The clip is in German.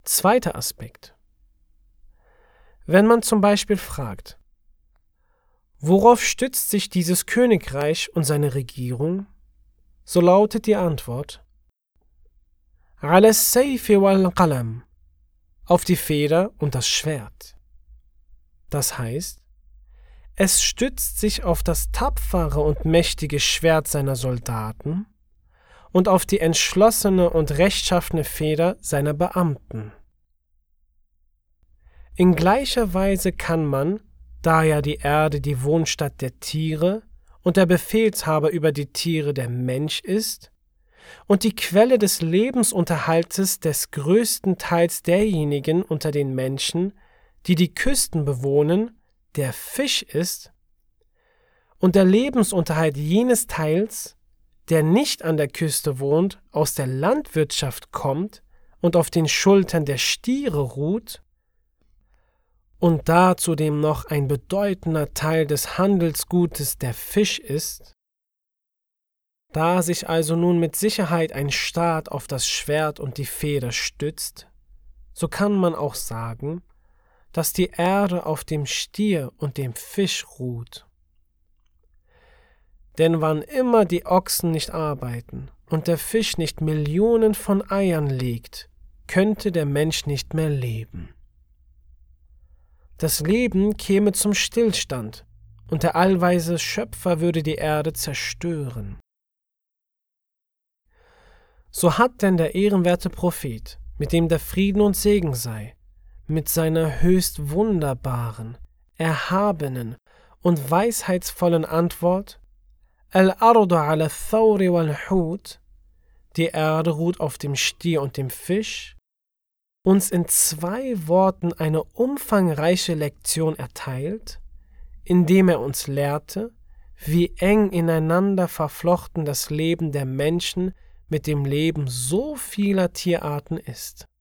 Zweiter Aspekt. Wenn man zum Beispiel fragt, worauf stützt sich dieses Königreich und seine Regierung, so lautet die Antwort: على السيف والقلم, auf die Feder und das Schwert. Das heißt, es stützt sich auf das tapfere und mächtige Schwert seiner Soldaten und auf die entschlossene und rechtschaffene Feder seiner Beamten. In gleicher Weise kann man, da ja die Erde die Wohnstatt der Tiere und der Befehlshaber über die Tiere der Mensch ist und die Quelle des Lebensunterhaltes des größten Teils derjenigen unter den Menschen, die die Küsten bewohnen, der Fisch ist, und der Lebensunterhalt jenes Teils, der nicht an der Küste wohnt, aus der Landwirtschaft kommt und auf den Schultern der Stiere ruht, und da zudem noch ein bedeutender Teil des Handelsgutes der Fisch ist, da sich also nun mit Sicherheit ein Staat auf das Schwert und die Feder stützt, so kann man auch sagen, dass die Erde auf dem Stier und dem Fisch ruht. Denn wann immer die Ochsen nicht arbeiten und der Fisch nicht Millionen von Eiern legt, könnte der Mensch nicht mehr leben. Das Leben käme zum Stillstand und der allweise Schöpfer würde die Erde zerstören. So hat denn der ehrenwerte Prophet, mit dem der Frieden und Segen sei, mit seiner höchst wunderbaren, erhabenen und weisheitsvollen Antwort Al-Ardu ala Thawri wal-Hut, die Erde ruht auf dem Stier und dem Fisch, uns in 2 Worten eine umfangreiche Lektion erteilt, indem er uns lehrte, wie eng ineinander verflochten das Leben der Menschen mit dem Leben so vieler Tierarten ist.